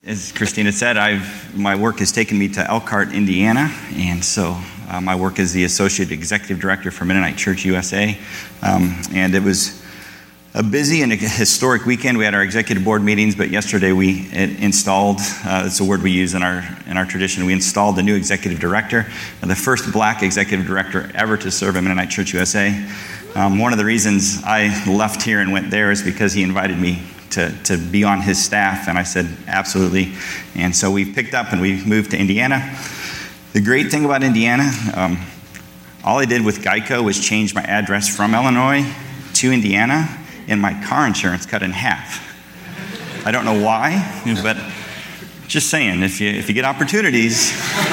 As Christina said, my work has taken me to Elkhart, Indiana, and so my work is the Associate Executive Director for Mennonite Church USA, and it was a busy and a historic weekend. We had our executive board meetings, but yesterday we installed, it's a word we use in our tradition, we installed the new executive director, the first black executive director ever to serve at Mennonite Church USA. One of the reasons I left here and went there is because he invited me to be on his staff, and I said absolutely. And so we've picked up and we've moved to Indiana. The great thing about Indiana, all I did with Geico was change my address from Illinois to Indiana, and my car insurance cut in half. I don't know why, but just saying, if you get opportunities.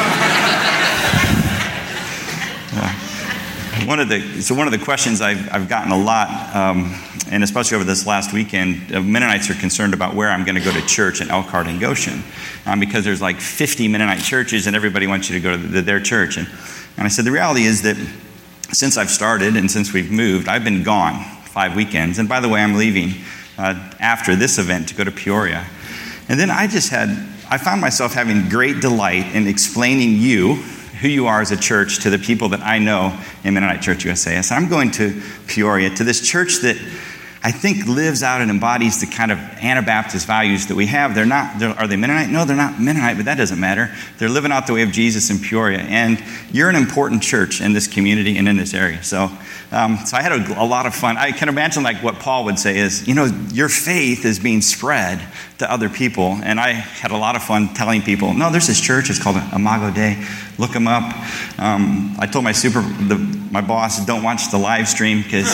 One of the questions I've gotten a lot, and especially over this last weekend, Mennonites are concerned about where I'm going to go to church in Elkhart and Goshen, because there's like 50 Mennonite churches and everybody wants you to go to their church. And I said the reality is that since I've started and since we've moved, I've been gone 5 weekends. And by the way, I'm leaving after this event to go to Peoria. And then I found myself having great delight in explaining who you are as a church to the people that I know in Mennonite Church USA. So I'm going to Peoria, to this church that I think lives out and embodies the kind of Anabaptist values that we have. Are they Mennonite? No, they're not Mennonite, but that doesn't matter. They're living out the way of Jesus in Peoria. And you're an important church in this community and in this area. So I had a lot of fun. I can imagine like what Paul would say is, your faith is being spread to other people. And I had a lot of fun telling people, no, there's this church. It's called Imago Dei. Look them up. I told my boss, don't watch the live stream because...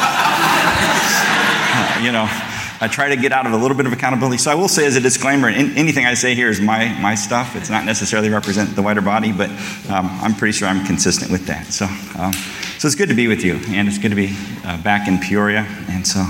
I try to get out of a little bit of accountability. So I will say as a disclaimer, anything I say here is my stuff. It's not necessarily represent the wider body, but I'm pretty sure I'm consistent with that. So it's good to be with you, and it's good to be back in Peoria. And so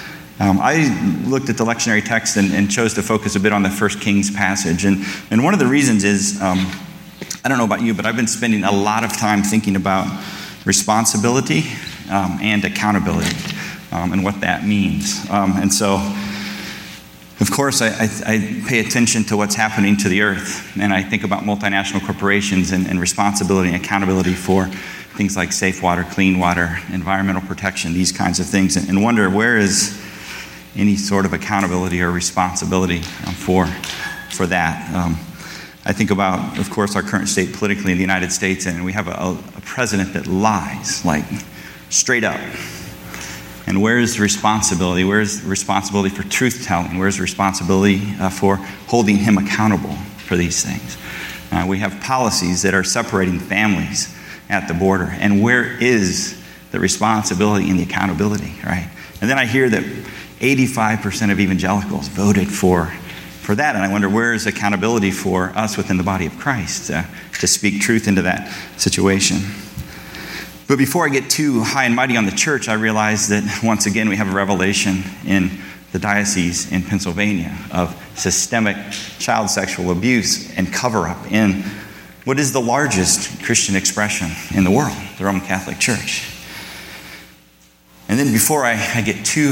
I looked at the lectionary text and chose to focus a bit on the 1 Kings passage. And one of the reasons is, I don't know about you, but I've been spending a lot of time thinking about responsibility and accountability. And what that means. And so, of course, I pay attention to what's happening to the earth, and I think about multinational corporations and responsibility and accountability for things like safe water, clean water, environmental protection, these kinds of things, and wonder where is any sort of accountability or responsibility for that. I think about, of course, our current state politically in the United States, and we have a president that lies, like straight up. And where's the responsibility? Where's the responsibility for truth-telling? Where's the responsibility for holding him accountable for these things? We have policies that are separating families at the border. And where is the responsibility and the accountability, right? And then I hear that 85% of evangelicals voted for that. And I wonder, where is accountability for us within the body of Christ to speak truth into that situation? But before I get too high and mighty on the church, I realize that once again we have a revelation in the diocese in Pennsylvania of systemic child sexual abuse and cover-up in what is the largest Christian expression in the world, the Roman Catholic Church. And then before I get too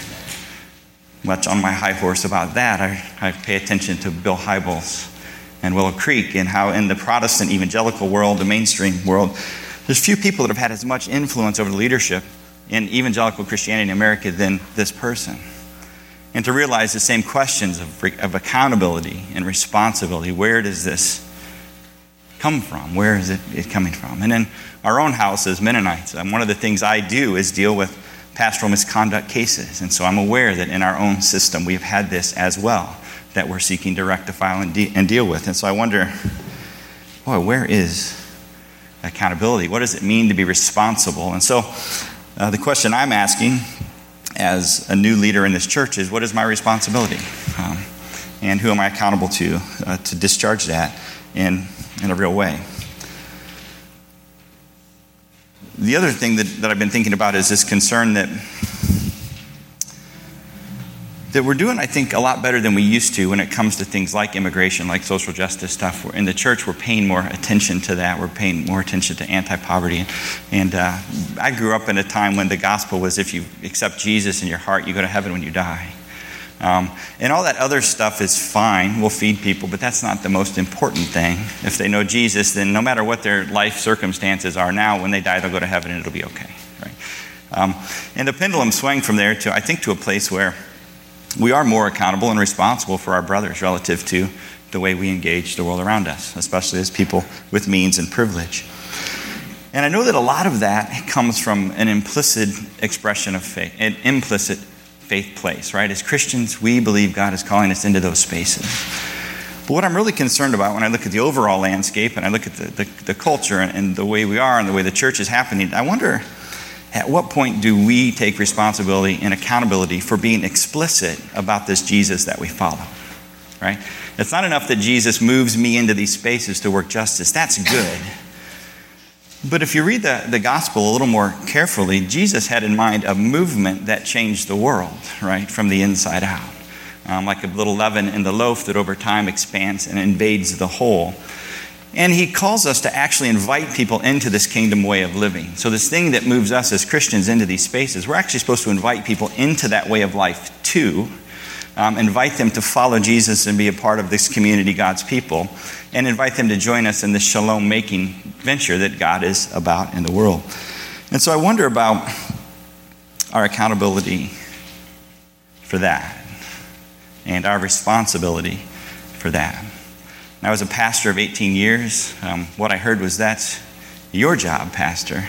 much on my high horse about that, I pay attention to Bill Hybels and Willow Creek and how in the Protestant evangelical world, the mainstream world, there's few people that have had as much influence over the leadership in evangelical Christianity in America than this person. And to realize the same questions of accountability and responsibility, where does this come from? Where is it coming from? And in our own house as Mennonites, one of the things I do is deal with pastoral misconduct cases. And so I'm aware that in our own system we've had this as well, that we're seeking to rectify and deal with. And so I wonder, where is accountability? What does it mean to be responsible? And so the question I'm asking as a new leader in this church is, what is my responsibility? And who am I accountable to discharge that in a real way? The other thing that I've been thinking about is this concern that we're doing, I think, a lot better than we used to when it comes to things like immigration, like social justice stuff. In the church, we're paying more attention to that. We're paying more attention to anti-poverty. And I grew up in a time when the gospel was if you accept Jesus in your heart, you go to heaven when you die. And all that other stuff is fine. We'll feed people, but that's not the most important thing. If they know Jesus, then no matter what their life circumstances are now, when they die, they'll go to heaven and it'll be okay. Right? And the pendulum swung from there to, I think, to a place where we are more accountable and responsible for our brothers relative to the way we engage the world around us, especially as people with means and privilege. And I know that a lot of that comes from an implicit expression of faith, an implicit faith place, right? As Christians, we believe God is calling us into those spaces. But what I'm really concerned about when I look at the overall landscape and I look at the culture and the way we are and the way the church is happening, I wonder, at what point do we take responsibility and accountability for being explicit about this Jesus that we follow, right? It's not enough that Jesus moves me into these spaces to work justice. That's good. But if you read the gospel a little more carefully, Jesus had in mind a movement that changed the world, right, from the inside out. Like a little leaven in the loaf that over time expands and invades the whole. And he calls us to actually invite people into this kingdom way of living. So this thing that moves us as Christians into these spaces, we're actually supposed to invite people into that way of life too. Invite them to follow Jesus and be a part of this community, God's people, and invite them to join us in this shalom-making venture that God is about in the world. And so I wonder about our accountability for that and our responsibility for that. And I was a pastor of 18 years. What I heard was, that's your job, pastor,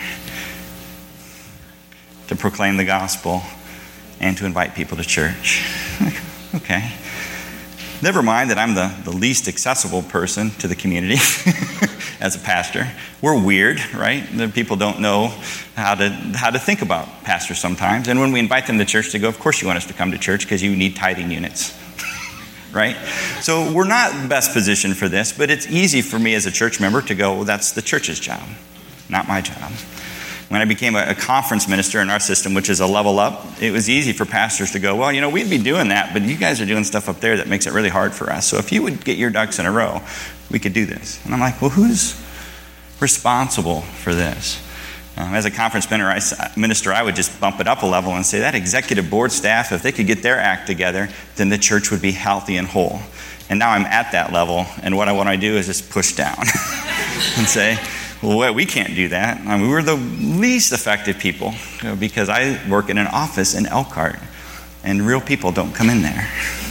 to proclaim the gospel and to invite people to church. Okay. Never mind that I'm the least accessible person to the community as a pastor. We're weird, right? The people don't know how to think about pastors sometimes. And when we invite them to church, they go, of course you want us to come to church because you need tithing units, right? So we're not best positioned for this, but it's easy for me as a church member to go, well, that's the church's job, not my job. When I became a conference minister in our system, which is a level up, it was easy for pastors to go, well, we'd be doing that, but you guys are doing stuff up there that makes it really hard for us. So if you would get your ducks in a row, we could do this. And I'm like, well, who's responsible for this? As a conference minister, I would just bump it up a level and say that executive board staff, if they could get their act together, then the church would be healthy and whole. And now I'm at that level, and what I want to do is just push down and say, well, we can't do that. We're the least effective people because I work in an office in Elkhart, and real people don't come in there.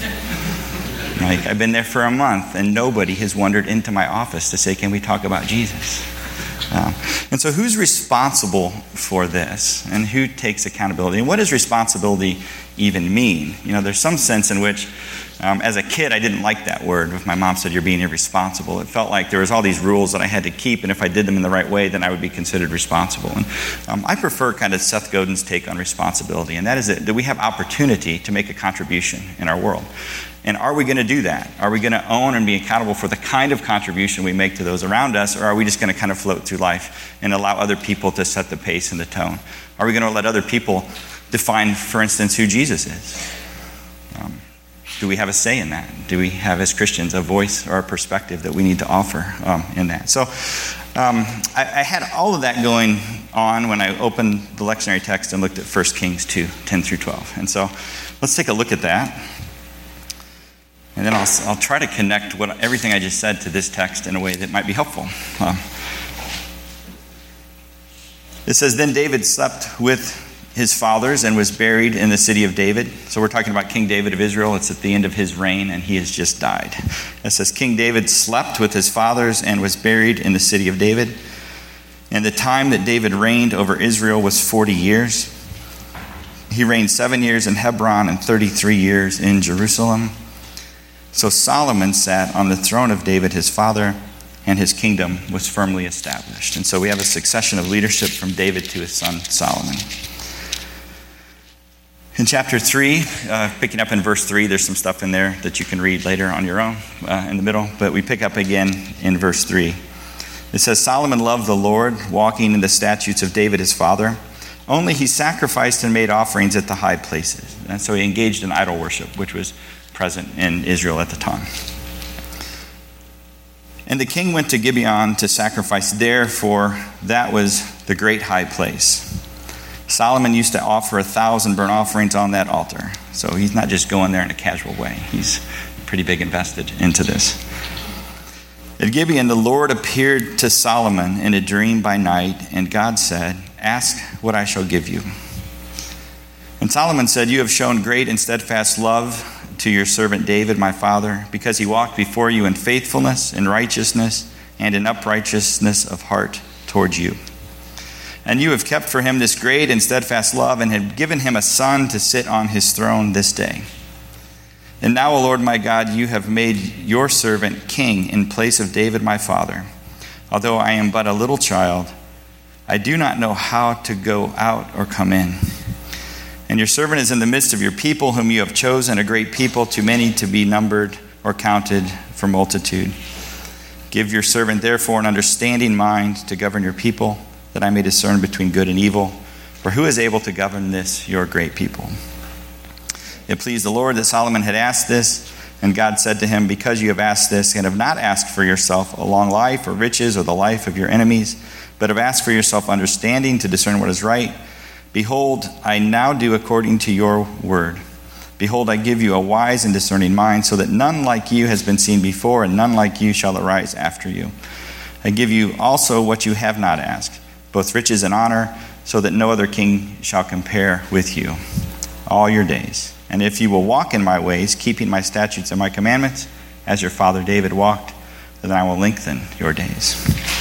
Like, I've been there for a month, and nobody has wandered into my office to say, can we talk about Jesus? And so who's responsible for this, and who takes accountability? And what does responsibility even mean? There's some sense in which, as a kid, I didn't like that word. If my mom said, you're being irresponsible, it felt like there was all these rules that I had to keep, and if I did them in the right way, then I would be considered responsible. And I prefer kind of Seth Godin's take on responsibility, and that is that we have opportunity to make a contribution in our world. And are we going to do that? Are we going to own and be accountable for the kind of contribution we make to those around us, or are we just going to kind of float through life and allow other people to set the pace and the tone? Are we going to let other people define, for instance, who Jesus is? Do we have a say in that? Do we have, as Christians, a voice or a perspective that we need to offer in that? So I had all of that going on when I opened the lectionary text and looked at 1 Kings 2, 10 through 12. And so let's take a look at that. And then I'll try to connect everything I just said to this text in a way that might be helpful. It says, then David slept with his fathers and was buried in the city of David. So we're talking about King David of Israel. It's at the end of his reign, and he has just died. It says, King David slept with his fathers and was buried in the city of David. And the time that David reigned over Israel was 40 years. He reigned 7 years in Hebron and 33 years in Jerusalem. So Solomon sat on the throne of David his father, and his kingdom was firmly established. And so we have a succession of leadership from David to his son Solomon. In chapter 3, picking up in verse 3, there's some stuff in there that you can read later on your own in the middle, but we pick up again in verse 3. It says, Solomon loved the Lord, walking in the statutes of David his father. Only he sacrificed and made offerings at the high places. And so he engaged in idol worship, which was present in Israel at the time. And the king went to Gibeon to sacrifice there, for that was the great high place. Solomon used to offer 1,000 burnt offerings on that altar. So he's not just going there in a casual way. He's pretty big invested into this. At Gibeon, the Lord appeared to Solomon in a dream by night, and God said, "Ask what I shall give you." And Solomon said, "You have shown great and steadfast love to your servant David, my father, because he walked before you in faithfulness, in righteousness, and in uprightness of heart towards you. And you have kept for him this great and steadfast love, and have given him a son to sit on his throne this day. And now, O Lord my God, you have made your servant king in place of David my father. Although I am but a little child, I do not know how to go out or come in. And your servant is in the midst of your people, whom you have chosen, a great people, too many to be numbered or counted for multitude. Give your servant, therefore, an understanding mind to govern your people, that I may discern between good and evil. For who is able to govern this, your great people?" It pleased the Lord that Solomon had asked this, and God said to him, "Because you have asked this, and have not asked for yourself a long life or riches or the life of your enemies, but have asked for yourself understanding to discern what is right, behold, I now do according to your word. Behold, I give you a wise and discerning mind, so that none like you has been seen before, and none like you shall arise after you. I give you also what you have not asked, both riches and honor, so that no other king shall compare with you all your days. And if you will walk in my ways, keeping my statutes and my commandments, as your father David walked, then I will lengthen your days."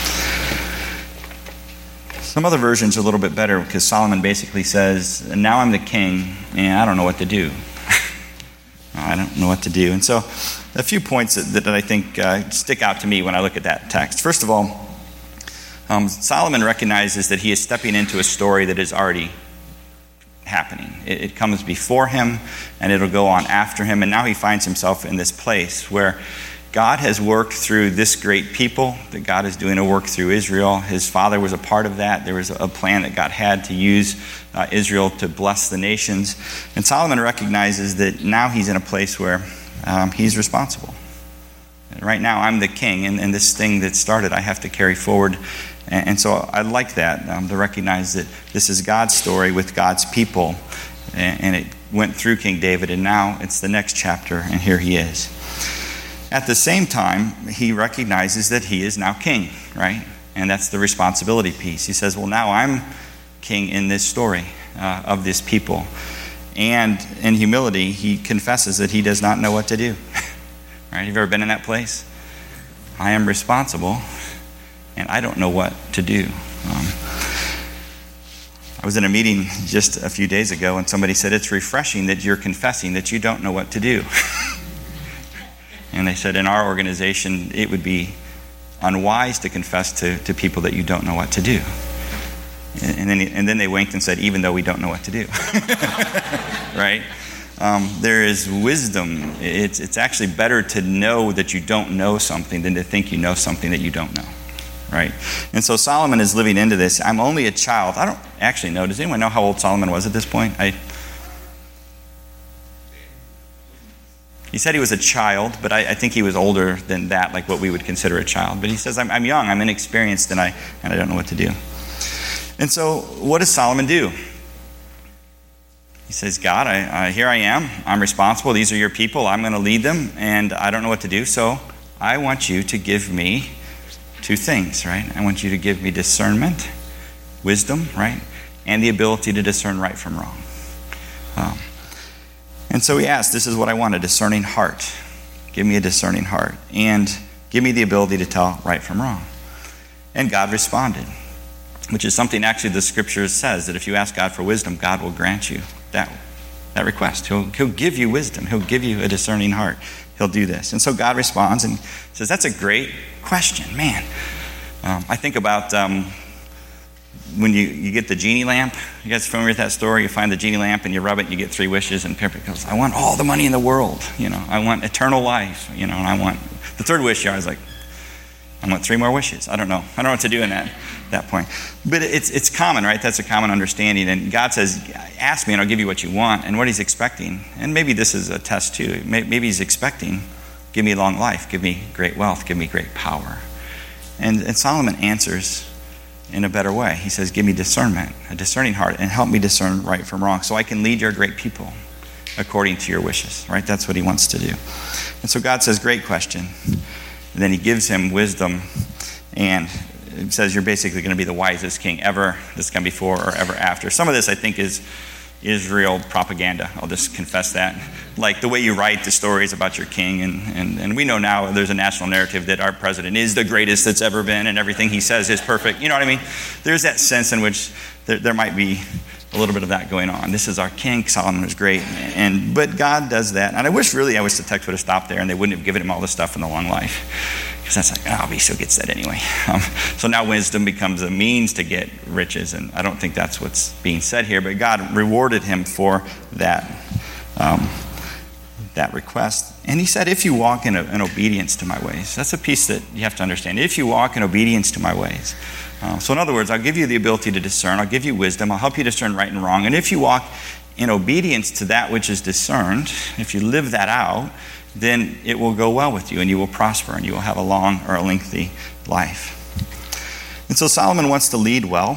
Some other versions are a little bit better, because Solomon basically says, "Now I'm the king, and I don't know what to do." I don't know what to do. And so a few points that I think stick out to me when I look at that text. First of all, Solomon recognizes that he is stepping into a story that is already happening. It comes before him, and it'll go on after him. And now he finds himself in this place where God has worked through this great people, that God is doing a work through Israel. His father was a part of that. There was a plan that God had to use Israel to bless the nations. And Solomon recognizes that now he's in a place where he's responsible. And right now, I'm the king, and this thing that started, I have to carry forward. And so I like that, to recognize that this is God's story with God's people. And it went through King David, and now it's the next chapter, and here he is. At the same time, he recognizes that he is now king, right? And that's the responsibility piece. He says, well, now I'm king in this story of this people. And in humility, he confesses that he does not know what to do. Right? Have you ever been in that place? I am responsible, and I don't know what to do. I was in a meeting just a few days ago, and somebody said, it's refreshing that you're confessing that you don't know what to do. And they said, in our organization, it would be unwise to confess to people that you don't know what to do. And then they winked and said, even though we don't know what to do. Right? There is wisdom. It's actually better to know that you don't know something than to think you know something that you don't know. Right? And so Solomon is living into this. I'm only a child. I don't actually know. Does anyone know how old Solomon was at this point? He said he was a child, but I think he was older than that, like what we would consider a child. But he says, I'm young, I'm inexperienced, and I don't know what to do. And so what does Solomon do? He says, God, here I am. I'm responsible. These are your people. I'm going to lead them, and I don't know what to do. So I want you to give me two things, right? I want you to give me discernment, wisdom, right? And the ability to discern right from wrong. And so he asked, this is what I want, a discerning heart. Give me a discerning heart. And give me the ability to tell right from wrong. And God responded, which is something actually the scripture says, that if you ask God for wisdom, God will grant you that request. He'll give you wisdom. He'll give you a discerning heart. He'll do this. And so God responds and says, that's a great question. Man, I think about when you get the genie lamp. You guys familiar with that story? You find the genie lamp and you rub it and you get 3 wishes, and Pippa goes, I want all the money in the world. I want eternal life. And I want the 3rd wish. I was like, I want 3 more wishes. I don't know what to do in that point. But it's common, right? That's a common understanding. And God says, ask me and I'll give you what you want. And what he's expecting, and maybe this is a test too, maybe he's expecting, give me long life, give me great wealth, give me great power. And Solomon answers in a better way. He says, give me discernment, a discerning heart, and help me discern right from wrong so I can lead your great people according to your wishes, right? That's what he wants to do. And so God says, great question. And then he gives him wisdom, and it says you're basically going to be the wisest king ever that's come before or ever after. Some of this, I think, is Israel propaganda. I'll just confess that. Like the way you write the stories about your king, and we know now there's a national narrative that our president is the greatest that's ever been, and everything he says is perfect. You know what I mean? There's that sense in which there might be a little bit of that going on. This is our king. Solomon was great. But God does that. And I wish the text would have stopped there and they wouldn't have given him all this stuff in the long life. Because that's like, he still gets that anyway. So now wisdom becomes a means to get riches. And I don't think that's what's being said here. But God rewarded him for that request. And he said, if you walk in obedience to my ways. That's a piece that you have to understand. If you walk in obedience to my ways. So in other words, I'll give you the ability to discern. I'll give you wisdom. I'll help you discern right and wrong. And if you walk in obedience to that which is discerned, if you live that out, then it will go well with you and you will prosper and you will have a long or a lengthy life. And so Solomon wants to lead well.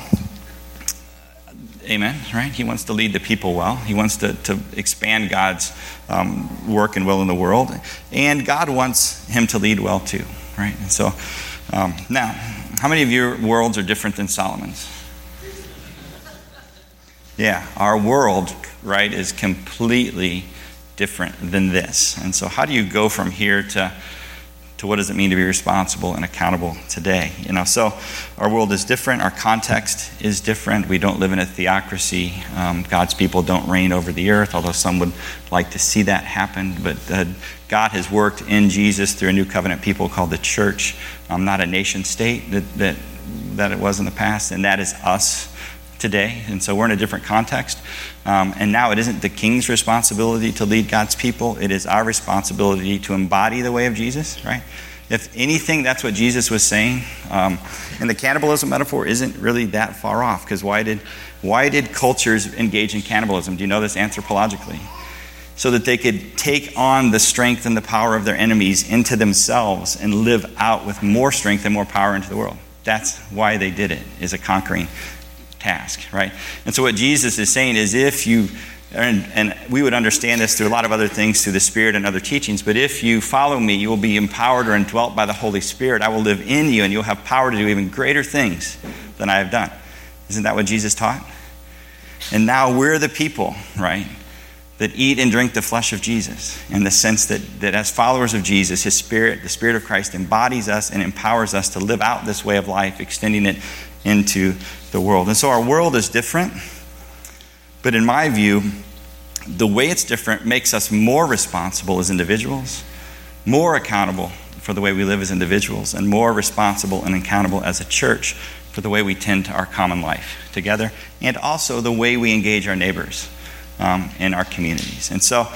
Amen, right? He wants to lead the people well. He wants to expand God's work and will in the world. And God wants him to lead well too, right? And so now, how many of your worlds are different than Solomon's? Yeah, our world, right, is completely different than this. And so how do you go from here to what does it mean to be responsible and accountable today? So our world is different. Our context is different. We don't live in a theocracy. God's people don't reign over the earth, although some would like to see that happen. But God has worked in Jesus through a new covenant people called the church, not a nation state that it was in the past, and that is us today. And so we're in a different context. And now it isn't the king's responsibility to lead God's people. It is our responsibility to embody the way of Jesus, right? If anything, that's what Jesus was saying. And the cannibalism metaphor isn't really that far off, because why did cultures engage in cannibalism? Do you know this anthropologically? So that they could take on the strength and the power of their enemies into themselves and live out with more strength and more power into the world. That's why they did it, is a conquering task, right? And so what Jesus is saying is if you, and we would understand this through a lot of other things, through the Spirit and other teachings, but if you follow me, you will be empowered or indwelt by the Holy Spirit. I will live in you and you'll have power to do even greater things than I have done. Isn't that what Jesus taught? And now we're the people, right, that eat and drink the flesh of Jesus, in the sense that as followers of Jesus, his Spirit, the Spirit of Christ, embodies us and empowers us to live out this way of life, extending it into the world. And so our world is different, but in my view, the way it's different makes us more responsible as individuals, more accountable for the way we live as individuals, and more responsible and accountable as a church for the way we tend to our common life together, and also the way we engage our neighbors in our communities. And so,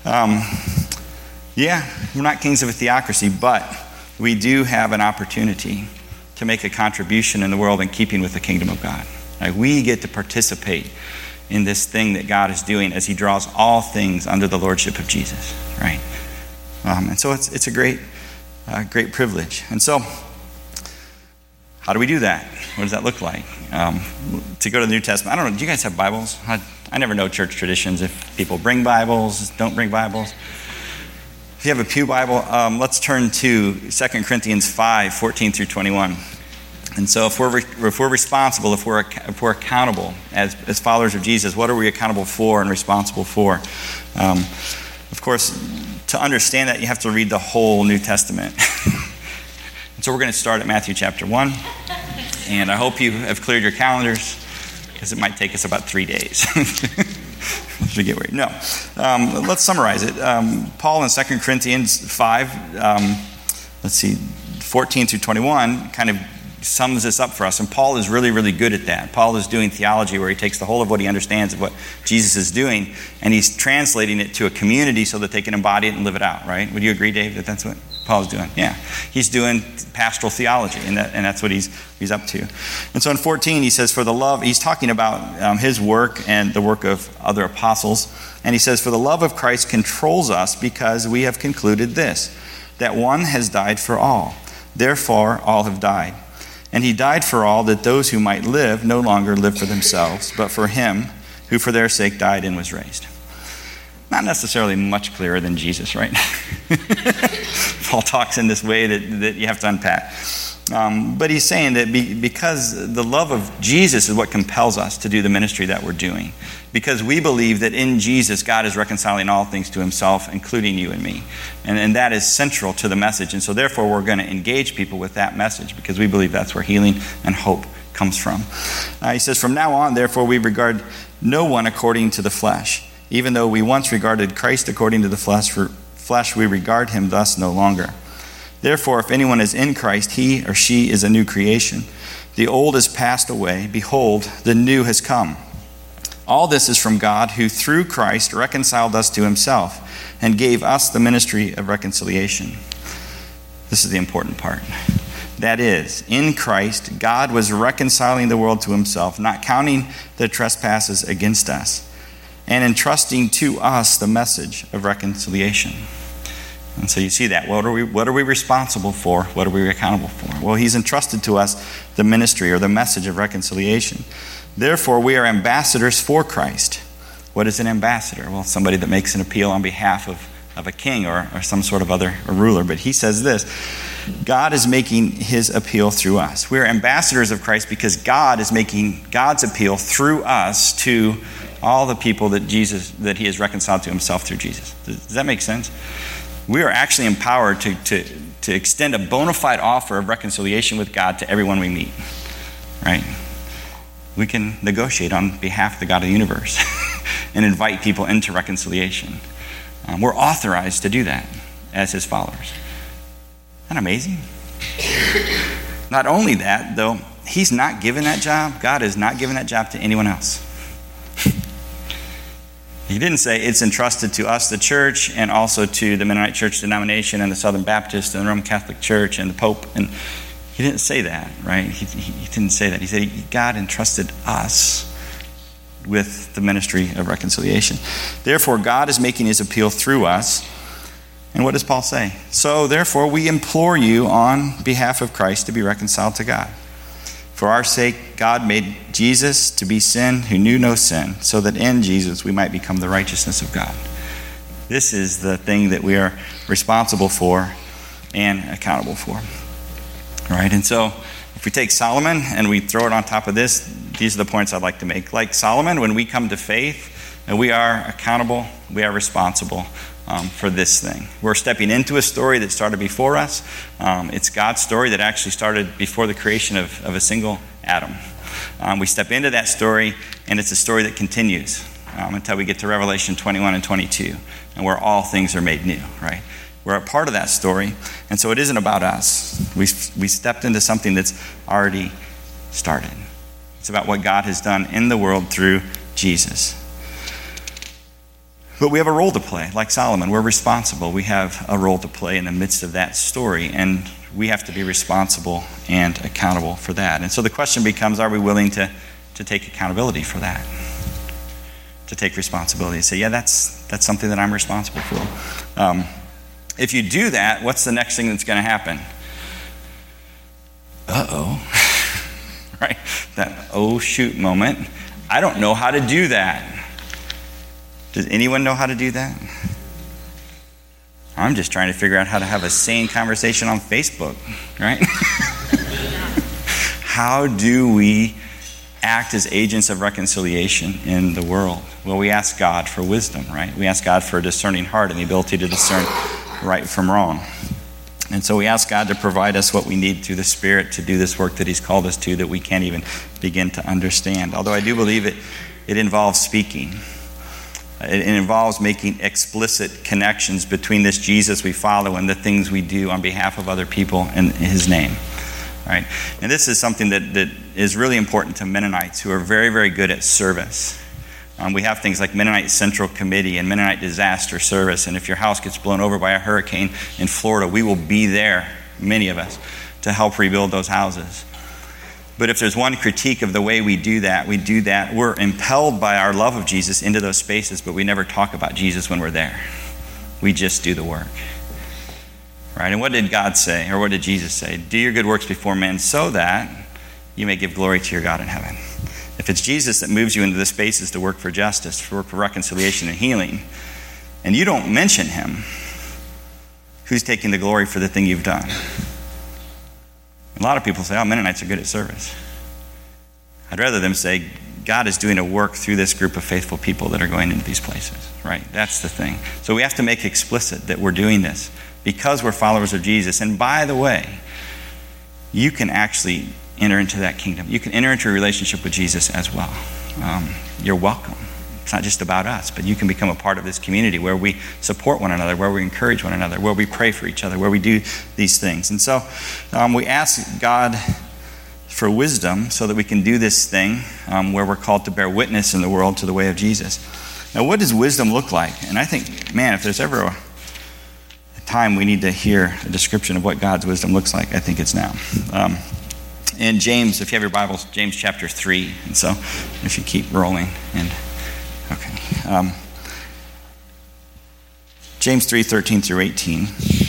we're not kings of a theocracy, but we do have an opportunity to make a contribution in the world in keeping with the kingdom of God. Like, we get to participate in this thing that God is doing as he draws all things under the lordship of Jesus, right? And so it's a great privilege. And so, how do we do that? What does that look like? To go to the New Testament, I don't know, do you guys have Bibles? I never know church traditions, if people bring Bibles, don't bring Bibles. If you have a pew Bible, let's turn to 2 Corinthians 5, 14 through 21. And so if we're responsible, if we're accountable as followers of Jesus, what are we accountable for and responsible for? Of course, to understand that, you have to read the whole New Testament. And so we're going to start at Matthew chapter 1. And I hope you have cleared your calendars, because it might take us about 3 days. Let's summarize it. Paul in 2 Corinthians 5, 14 through 21, kind of sums this up for us. And Paul is really, really good at that. Paul is doing theology where he takes the whole of what he understands of what Jesus is doing, and he's translating it to a community so that they can embody it and live it out, right? Would you agree, Dave, that that's what Paul's doing? Yeah. He's doing pastoral theology, and that's what he's up to. And so in 14, he says, for the love, he's talking about his work and the work of other apostles. And he says, for the love of Christ controls us, because we have concluded this, that one has died for all. Therefore, all have died. And he died for all, that those who might live no longer live for themselves, but for him who for their sake died and was raised. Not necessarily much clearer than Jesus, right? Paul talks in this way that you have to unpack. But he's saying that because the love of Jesus is what compels us to do the ministry that we're doing. Because we believe that in Jesus, God is reconciling all things to himself, including you and me. And that is central to the message. And so therefore, we're going to engage people with that message because we believe that's where healing and hope comes from. He says, from now on, therefore, we regard no one according to the flesh. Even though we once regarded Christ according to the flesh, we regard him thus no longer. Therefore, if anyone is in Christ, he or she is a new creation. The old has passed away. Behold, the new has come. All this is from God, who through Christ reconciled us to himself and gave us the ministry of reconciliation. This is the important part. That is, in Christ, God was reconciling the world to himself, not counting their trespasses against us, and entrusting to us the message of reconciliation. And so you see that. What are we responsible for? What are we accountable for? Well, he's entrusted to us the ministry or the message of reconciliation. Therefore, we are ambassadors for Christ. What is an ambassador? Well, somebody that makes an appeal on behalf of a king or some sort of other ruler. But he says this, God is making his appeal through us. We are ambassadors of Christ because God is making God's appeal through us to all the people that he has reconciled to himself through Jesus. Does that make sense? We are actually empowered to extend a bona fide offer of reconciliation with God to everyone we meet, right? We can negotiate on behalf of the God of the universe and invite people into reconciliation. We're authorized to do that as his followers. Isn't that amazing? Not only that, though, he's not given that job. God is not giving that job to anyone else. He didn't say it's entrusted to us, the church, and also to the Mennonite Church denomination and the Southern Baptist and the Roman Catholic Church and the Pope. And he didn't say that, right? He didn't say that. He said God entrusted us with the ministry of reconciliation. Therefore, God is making his appeal through us. And what does Paul say? So, therefore, we implore you on behalf of Christ to be reconciled to God. For our sake, God made Jesus to be sin who knew no sin, so that in Jesus we might become the righteousness of God. This is the thing that we are responsible for and accountable for. All right, and so if we take Solomon and we throw it on top of this, these are the points I'd like to make. Like Solomon, when we come to faith, we are accountable, we are responsible for this thing. We're stepping into a story that started before us. It's God's story that actually started before the creation of a single atom. We step into that story, and it's a story that continues until we get to Revelation 21 and 22, and where all things are made new, right? We're a part of that story, and so it isn't about us. We stepped into something that's already started. It's about what God has done in the world through Jesus. But we have a role to play, like Solomon. We're responsible. We have a role to play in the midst of that story, and we have to be responsible and accountable for that. And so the question becomes, are we willing to take accountability for that? To take responsibility and say, yeah, that's something that I'm responsible for. If you do that, what's the next thing that's going to happen? Right? That oh shoot moment. I don't know how to do that. Does anyone know how to do that? I'm just trying to figure out how to have a sane conversation on Facebook, right? How do we act as agents of reconciliation in the world? Well, we ask God for wisdom, right? We ask God for a discerning heart and the ability to discern right from wrong. And so we ask God to provide us what we need through the Spirit to do this work that he's called us to that we can't even begin to understand. Although I do believe it involves speaking. It involves making explicit connections between this Jesus we follow and the things we do on behalf of other people in his name. Right? And this is something that is really important to Mennonites who are very, very good at service. We have things like Mennonite Central Committee and Mennonite Disaster Service. And if your house gets blown over by a hurricane in Florida, we will be there, many of us, to help rebuild those houses. But if there's one critique of the way we do that, we're impelled by our love of Jesus into those spaces, but we never talk about Jesus when we're there. We just do the work. Right? And what did God say, or what did Jesus say? Do your good works before men so that you may give glory to your God in heaven. If it's Jesus that moves you into the spaces to work for justice, to work for reconciliation and healing, and you don't mention him, who's taking the glory for the thing you've done? A lot of people say, oh, Mennonites are good at service. I'd rather them say, God is doing a work through this group of faithful people that are going into these places, right? That's the thing. So we have to make explicit that we're doing this because we're followers of Jesus. And by the way, you can actually enter into that kingdom. You can enter into a relationship with Jesus as well. You're welcome. It's not just about us, but you can become a part of this community where we support one another, where we encourage one another, where we pray for each other, where we do these things. And so we ask God for wisdom so that we can do this thing where we're called to bear witness in the world to the way of Jesus. Now, what does wisdom look like? And I think, man, if there's ever a time we need to hear a description of what God's wisdom looks like, I think it's now. In James, if you have your Bibles, James chapter 3. And so if you keep rolling. James 3:13 through 18.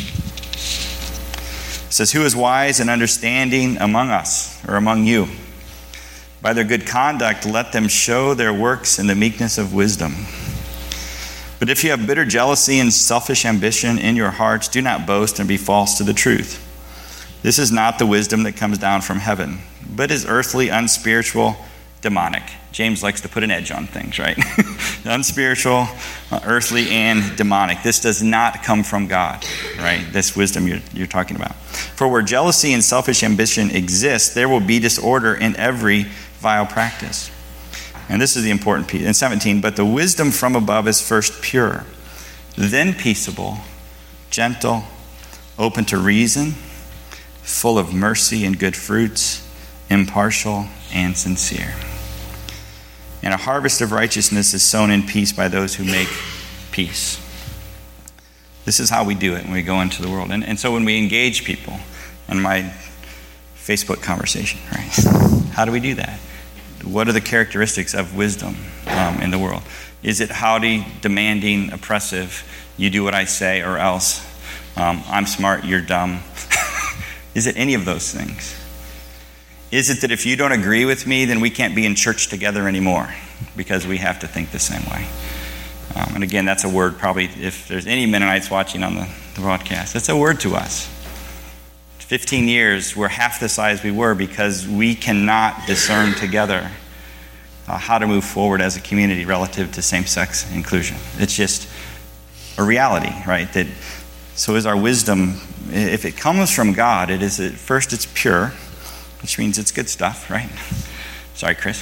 It says, who is wise and understanding among us, or among you? By their good conduct, let them show their works in the meekness of wisdom. But if you have bitter jealousy and selfish ambition in your hearts, do not boast and be false to the truth. This is not the wisdom that comes down from heaven, but is earthly, unspiritual, demonic. James likes to put an edge on things, right? Unspiritual, earthly, and demonic. This does not come from God, right? This wisdom you're talking about. For where jealousy and selfish ambition exist, there will be disorder in every vile practice. And this is the important piece. In 17, but the wisdom from above is first pure, then peaceable, gentle, open to reason, full of mercy and good fruits, impartial and sincere. And a harvest of righteousness is sown in peace by those who make peace. This is how we do it when we go into the world. And so when we engage people in my Facebook conversation, right? How do we do that? What are the characteristics of wisdom in the world? Is it haughty, demanding, oppressive, you do what I say or else, I'm smart, you're dumb? Is it any of those things? Is it that if you don't agree with me, then we can't be in church together anymore because we have to think the same way? And again, that's a word probably, if there's any Mennonites watching on the broadcast, that's a word to us. 15 years, we're half the size we were because we cannot discern together how to move forward as a community relative to same-sex inclusion. It's just a reality, right? So is our wisdom, if it comes from God, first it's pure, which means it's good stuff, right? Sorry, Chris.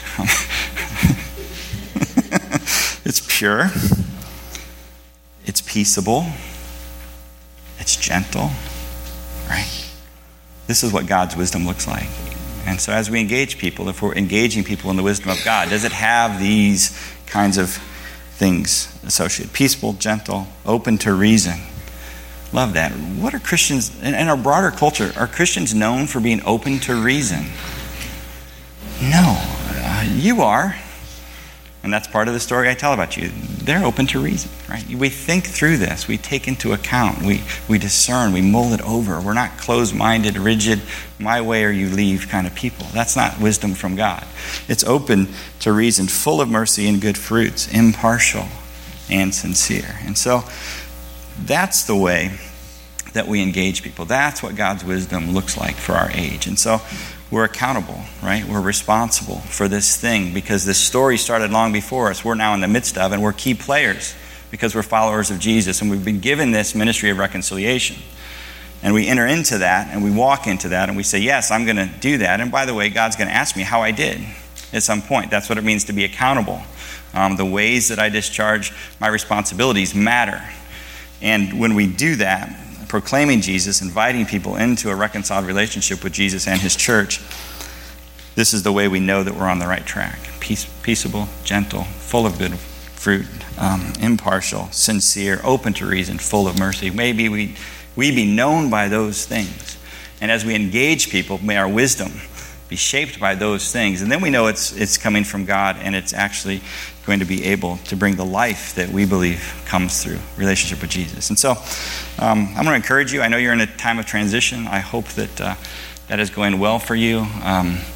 It's pure. It's peaceable. It's gentle, right? This is what God's wisdom looks like. And so as we engage people, if we're engaging people in the wisdom of God, does it have these kinds of things associated? Peaceful, gentle, open to reason. Love that. What are Christians, in our broader culture, are Christians known for being open to reason? No. You are. And that's part of the story I tell about you. They're open to reason, right? We think through this. We take into account. We discern. We mull it over. We're not closed-minded, rigid, my way or you leave kind of people. That's not wisdom from God. It's open to reason, full of mercy and good fruits, impartial and sincere. And so that's the way that we engage people. That's what God's wisdom looks like for our age. And so we're accountable, right? We're responsible for this thing because this story started long before us. We're now in the midst of, and we're key players because we're followers of Jesus, and we've been given this ministry of reconciliation. And we enter into that, and we walk into that, and we say, yes, I'm going to do that. And by the way, God's going to ask me how I did at some point. That's what it means to be accountable. The ways that I discharge my responsibilities matter. And when we do that, proclaiming Jesus, inviting people into a reconciled relationship with Jesus and his church, this is the way we know that we're on the right track. Peaceable, gentle, full of good fruit, impartial, sincere, open to reason, full of mercy. Maybe we be known by those things. And as we engage people, may our wisdom be shaped by those things. And then we know it's coming from God, and it's actually going to be able to bring the life that we believe comes through relationship with Jesus. And so I'm going to encourage you. I know you're in a time of transition. I hope that that is going well for you.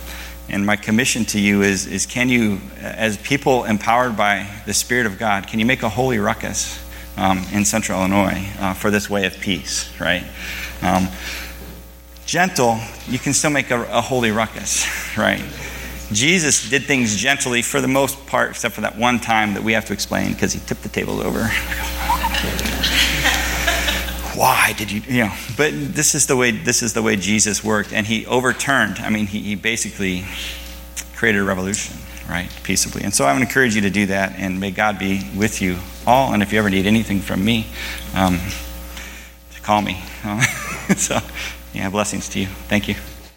And my commission to you is can you, as people empowered by the Spirit of God, can you make a holy ruckus in Central Illinois for this way of peace, right? Gentle, you can still make a holy ruckus, right? Jesus did things gently for the most part, except for that one time that we have to explain because he tipped the tables over. Why did you know? But this is the way Jesus worked, and he overturned. I mean, he basically created a revolution, right? Peaceably. And so I would encourage you to do that, and may God be with you all. And if you ever need anything from me, call me. So, yeah, blessings to you. Thank you.